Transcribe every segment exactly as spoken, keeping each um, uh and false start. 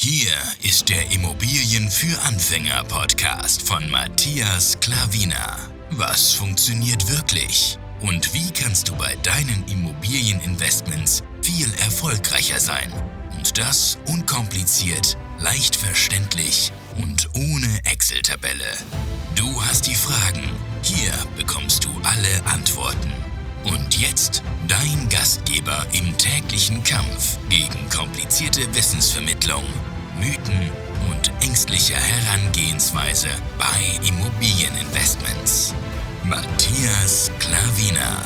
Hier ist der Immobilien für Anfänger Podcast von Matthias Klavina. Was funktioniert wirklich? Und wie kannst du bei deinen Immobilieninvestments viel erfolgreicher sein? Und das unkompliziert, leicht verständlich und ohne Excel-Tabelle. Du hast die Fragen, hier bekommst du alle Antworten. Und jetzt dein Gastgeber im täglichen Kampf gegen komplizierte Wissensvermittlung, Mythen und ängstliche Herangehensweise bei Immobilieninvestments. Matthias Klavina.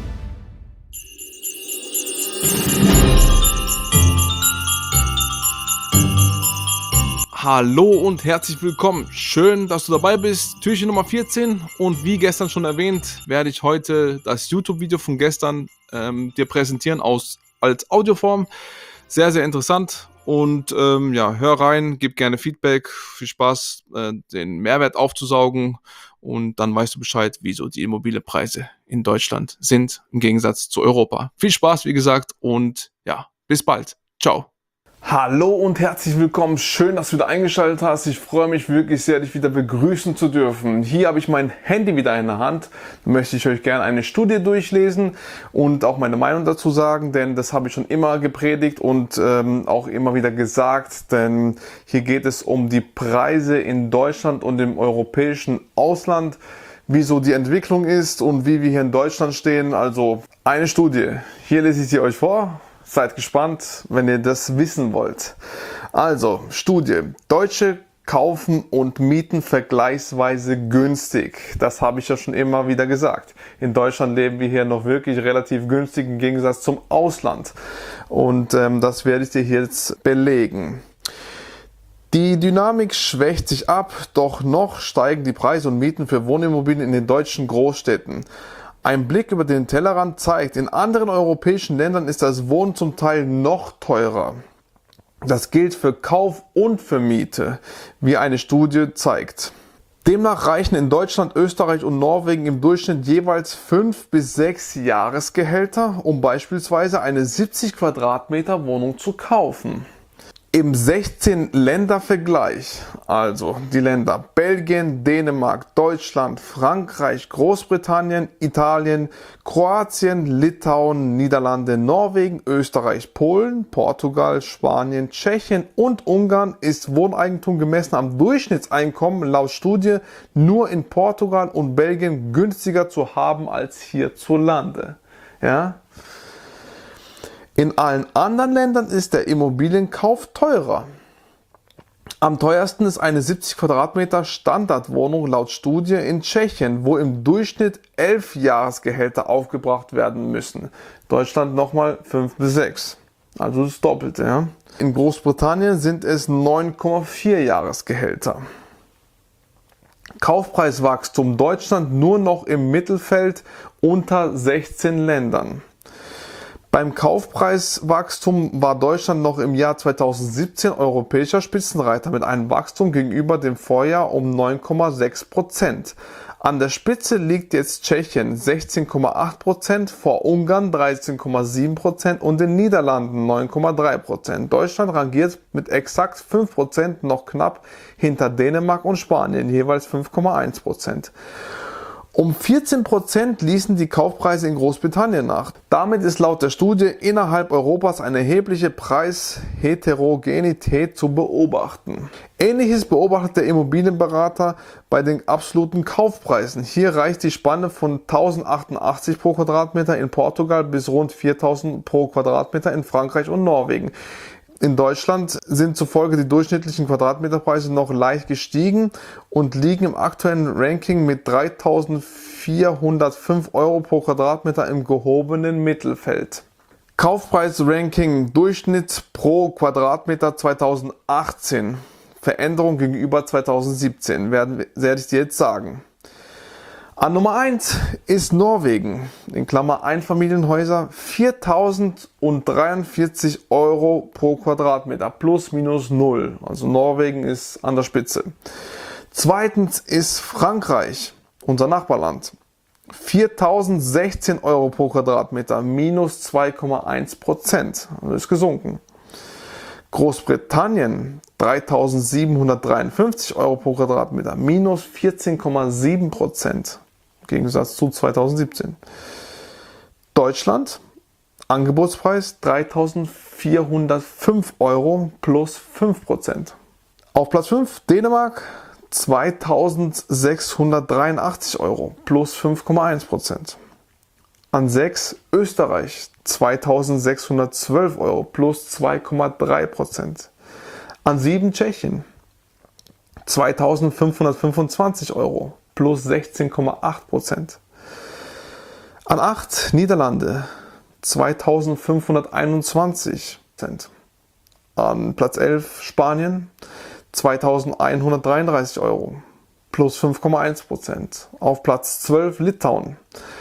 Hallo und herzlich willkommen. Schön, dass du dabei bist. Türchen Nummer vierzehn und wie gestern schon erwähnt, werde ich heute das YouTube-Video von gestern ähm, dir präsentieren aus, als Audioform. Sehr, sehr interessant und ähm, ja, hör rein, gib gerne Feedback. Viel Spaß, äh, den Mehrwert aufzusaugen und dann weißt du Bescheid, wieso die Immobilienpreise in Deutschland sind im Gegensatz zu Europa. Viel Spaß, wie gesagt, und ja, bis bald. Ciao. Hallo und herzlich willkommen. Schön, dass du wieder eingeschaltet hast. Ich freue mich wirklich sehr, dich wieder begrüßen zu dürfen. Hier habe ich mein Handy wieder in der Hand. Da möchte ich euch gerne eine Studie durchlesen und auch meine Meinung dazu sagen, denn das habe ich schon immer gepredigt und ähm, auch immer wieder gesagt, denn hier geht es um die Preise in Deutschland und im europäischen Ausland, wie so die Entwicklung ist und wie wir hier in Deutschland stehen. Also eine Studie. Hier lese ich sie euch vor. Seid gespannt, wenn ihr das wissen wollt. Also, Studie. Deutsche kaufen und mieten vergleichsweise günstig. Das habe ich ja schon immer wieder gesagt. In Deutschland leben wir hier noch wirklich relativ günstig im Gegensatz zum Ausland. Und ähm, das werde ich dir hier jetzt belegen. Die Dynamik schwächt sich ab, doch noch steigen die Preise und Mieten für Wohnimmobilien in den deutschen Großstädten. Ein Blick über den Tellerrand zeigt, in anderen europäischen Ländern ist das Wohnen zum Teil noch teurer. Das gilt für Kauf und für Miete, wie eine Studie zeigt. Demnach reichen in Deutschland, Österreich und Norwegen im Durchschnitt jeweils fünf bis sechs Jahresgehälter, um beispielsweise eine siebzig Quadratmeter Wohnung zu kaufen. Im sechzehn-Länder-Vergleich, also die Länder Belgien, Dänemark, Deutschland, Frankreich, Großbritannien, Italien, Kroatien, Litauen, Niederlande, Norwegen, Österreich, Polen, Portugal, Spanien, Tschechien und Ungarn ist Wohneigentum gemessen am Durchschnittseinkommen laut Studie nur in Portugal und Belgien günstiger zu haben als hierzulande. Ja? In allen anderen Ländern ist der Immobilienkauf teurer. Am teuersten ist eine siebzig Quadratmeter Standardwohnung laut Studie in Tschechien, wo im Durchschnitt elf Jahresgehälter aufgebracht werden müssen. Deutschland nochmal fünf bis sechs, also das Doppelte. Ja? In Großbritannien sind es neun Komma vier Jahresgehälter. Kaufpreiswachstum Deutschland nur noch im Mittelfeld unter sechzehn Ländern. Beim Kaufpreiswachstum war Deutschland noch im Jahr zweitausendsiebzehn europäischer Spitzenreiter mit einem Wachstum gegenüber dem Vorjahr um neun Komma sechs Prozent. An der Spitze liegt jetzt Tschechien sechzehn Komma acht Prozent, vor Ungarn dreizehn Komma sieben Prozent und den Niederlanden neun Komma drei Prozent. Deutschland rangiert mit exakt fünf Prozent noch knapp hinter Dänemark und Spanien, jeweils fünf Komma eins Prozent. Um vierzehn Prozent ließen die Kaufpreise in Großbritannien nach. Damit ist laut der Studie innerhalb Europas eine erhebliche Preisheterogenität zu beobachten. Ähnliches beobachtet der Immobilienberater bei den absoluten Kaufpreisen. Hier reicht die Spanne von eintausendachtzig pro Quadratmeter in Portugal bis rund viertausend pro Quadratmeter in Frankreich und Norwegen. In Deutschland sind zufolge die durchschnittlichen Quadratmeterpreise noch leicht gestiegen und liegen im aktuellen Ranking mit dreitausendvierhundertfünf Euro pro Quadratmeter im gehobenen Mittelfeld. Kaufpreis-Ranking Durchschnitt pro Quadratmeter zweitausendachtzehn. Veränderung gegenüber zweitausendsiebzehn, werden, werde ich dir jetzt sagen. An Nummer eins ist Norwegen, in Klammer Einfamilienhäuser, viertausenddreiundvierzig Euro pro Quadratmeter, plus minus null. Also Norwegen ist an der Spitze. Zweitens ist Frankreich, unser Nachbarland, viertausendsechzehn Euro pro Quadratmeter, minus zwei Komma eins Prozent. Also ist gesunken. Großbritannien dreitausendsiebenhundertdreiundfünfzig Euro pro Quadratmeter, minus vierzehn Komma sieben Prozent im Gegensatz zu zweitausendsiebzehn. Deutschland, Angebotspreis dreitausendvierhundertfünf Euro plus fünf Prozent. Auf Platz fünf Dänemark zweitausendsechshundertdreiundachtzig Euro plus fünf Komma eins Prozent. An sechs Österreich zweitausendsechshundertzwölf Euro plus zwei Komma drei Prozent. An sieben Tschechien zweitausendfünfhundertfünfundzwanzig Euro plus sechzehn Komma acht Prozent. An acht Niederlande zweitausendfünfhunderteinundzwanzig Prozent. An Platz elf Spanien zweitausendeinhundertdreiunddreißig Euro plus fünf Komma eins Prozent. Auf Platz zwölf Litauen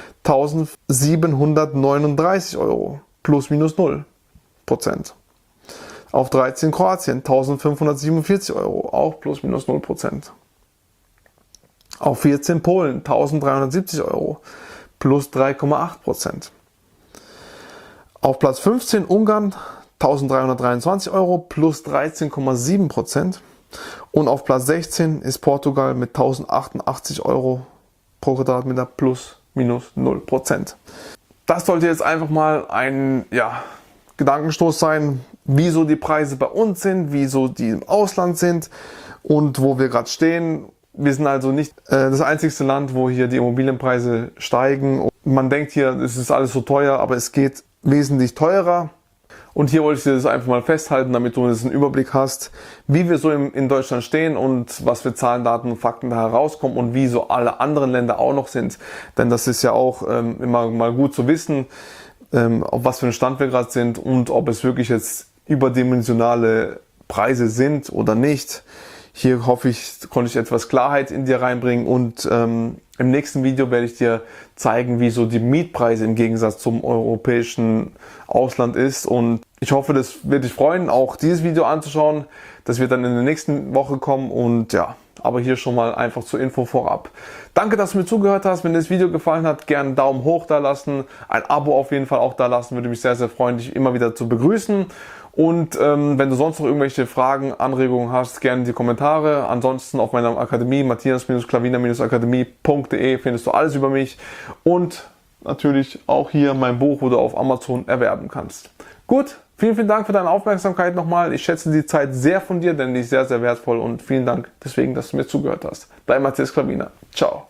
eintausendsiebenhundertneununddreißig Euro plus minus null Prozent. Auf dreizehn Kroatien eintausendfünfhundertsiebenundvierzig Euro, auch plus minus null Prozent. Auf vierzehn Polen eintausenddreihundertsiebzig Euro plus drei Komma acht Prozent. Auf Platz fünfzehn Ungarn eintausenddreihundertdreiundzwanzig Euro plus dreizehn Komma sieben Prozent. Und auf Platz sechzehn ist Portugal mit eintausendachtzig Euro pro Quadratmeter plus minus null Prozent. Das sollte jetzt einfach mal ein ja, Gedankenstoß sein, wieso die Preise bei uns sind, wieso die im Ausland sind und wo wir gerade stehen. Wir sind also nicht äh, das einzigste Land, wo hier die Immobilienpreise steigen. Und man denkt hier, es ist alles so teuer, aber es geht wesentlich teurer. Und hier wollte ich dir das einfach mal festhalten, damit du einen Überblick hast, wie wir so in, in Deutschland stehen und was für Zahlen, Daten und Fakten da herauskommen und wie so alle anderen Länder auch noch sind. Denn das ist ja auch ähm, immer mal gut zu wissen, ähm, auf was für einen Stand wir gerade sind und ob es wirklich jetzt überdimensionale Preise sind oder nicht. Hier hoffe ich, konnte ich etwas Klarheit in dir reinbringen und ähm, im nächsten Video werde ich dir zeigen, wie so die Mietpreise im Gegensatz zum europäischen Ausland ist. Und ich hoffe, das wird dich freuen, auch dieses Video anzuschauen. Das wird dann in der nächsten Woche kommen und ja, aber hier schon mal einfach zur Info vorab. Danke, dass du mir zugehört hast. Wenn dir das Video gefallen hat, gerne einen Daumen hoch da lassen. Ein Abo auf jeden Fall auch da lassen, würde mich sehr, sehr freuen, dich immer wieder zu begrüßen. Und ähm, wenn du sonst noch irgendwelche Fragen, Anregungen hast, gerne in die Kommentare. Ansonsten auf meiner Akademie, matthias Klavina akademie punkt de, findest du alles über mich. Und natürlich auch hier mein Buch, wo du auf Amazon erwerben kannst. Gut, vielen, vielen Dank für deine Aufmerksamkeit nochmal. Ich schätze die Zeit sehr von dir, denn die ist sehr, sehr wertvoll. Und vielen Dank deswegen, dass du mir zugehört hast. Dein Matthias Klavina. Ciao.